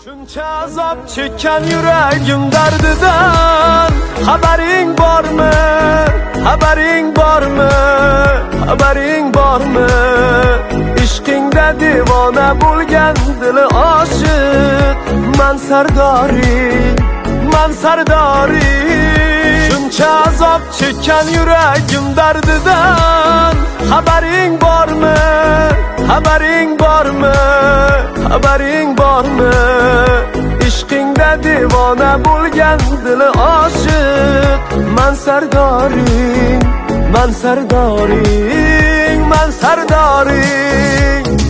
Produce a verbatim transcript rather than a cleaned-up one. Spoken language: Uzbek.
Shuncha azob chekkan yuragim dardidan xabaring bormi? Xabaring bormi? Xabaring bormi? Ishqingda devona bo'lgan dili oshiq man sardoring, man sardoring. Shuncha azob chekkan yuragim dardidan xabaring bormi? Xabaring bormi? Xabaring bormi? Ishqingda devona bo'lgan dili oshiq man sardoring, man sardoring, man sardoring.